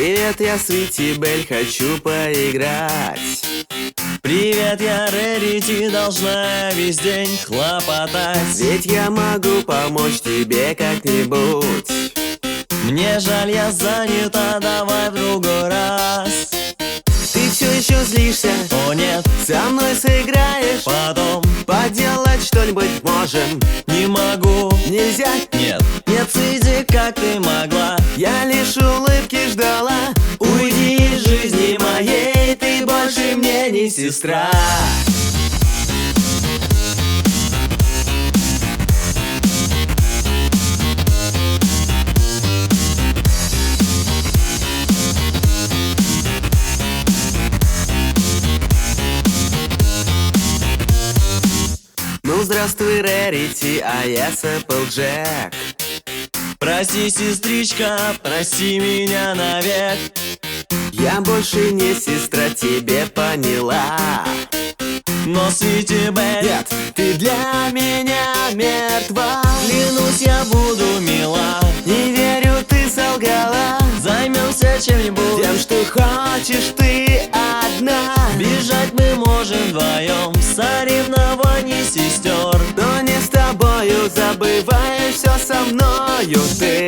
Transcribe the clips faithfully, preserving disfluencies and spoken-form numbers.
Привет, я Свити Бель, хочу поиграть. Привет, я Рерити, должна весь день хлопотать. Ведь я могу помочь тебе как-нибудь. Мне жаль, я занята, давай в другой раз. Ты все еще злишься? О нет, со мной сыграешь? потом поделать что-нибудь можем? не могу. Нельзя? Нет, нет, Свити, как ты могла? Я лишь улыбки ждала. Уйди из жизни моей, ты больше мне не сестра. Ну здравствуй, Рерити, а я Сэпплджек. Прости, сестричка, прости меня навек. Я больше не сестра, тебе поняла. Но Свити Бель, нет, ты для меня мертва. Клянусь, я буду мила. Не верю, ты солгала. Займемся чем-нибудь, тем, что хочешь ты одна. Бежать мы можем вдвоем в соревновании сестер. Но не с тобою, забываешь все со мною ты.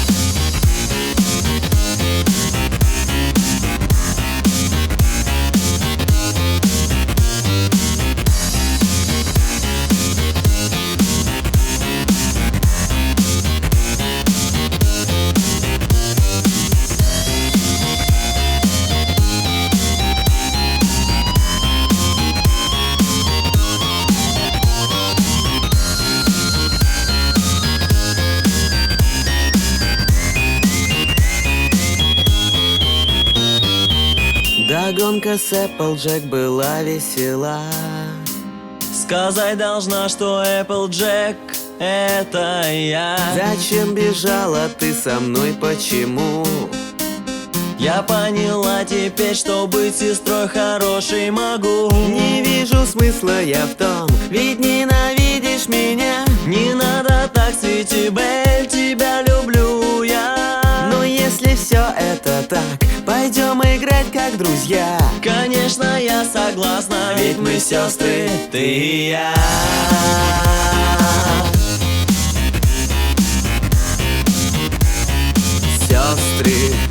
Да, гонка с Эпплджек была весела. Сказать должна, что Эпплджек — это я. Зачем бежала ты со мной, почему? Я поняла теперь, что быть сестрой хорошей могу. Не вижу смысла я в том, ведь ненавидишь меня. Не надо так, Свити Бель, тебя люблю я. Но если все это так, пойдем играть как друзья. Конечно, я согласна, ведь мы сестры, ты и я. Сестры.